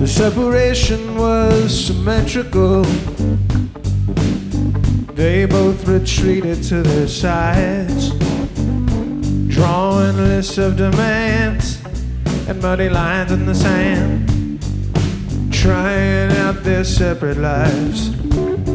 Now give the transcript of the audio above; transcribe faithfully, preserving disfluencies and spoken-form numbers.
The separation was symmetrical. They both retreated to their sides, drawing lists of demands and muddy lines in the sand, trying out their separate lives.